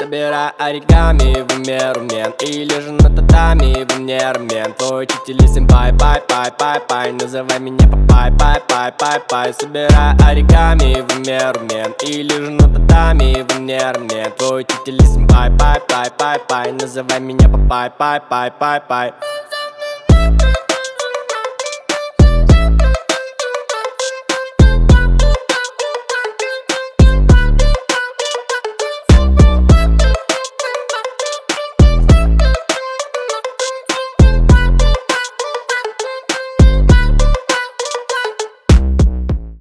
Собирай оригами в уме румен и лежу на татами в уме армен. Твой учитель и сэмпай, пай, пай, пай, пай, называй меня папай, пай, пай, пай, пай. Собирай оригами в уме румен и лежу на татами в уме армен. Твой учитель и сэмпай, пай, пай, пай, пай, называй меня папай, пай, пай, пай, пай.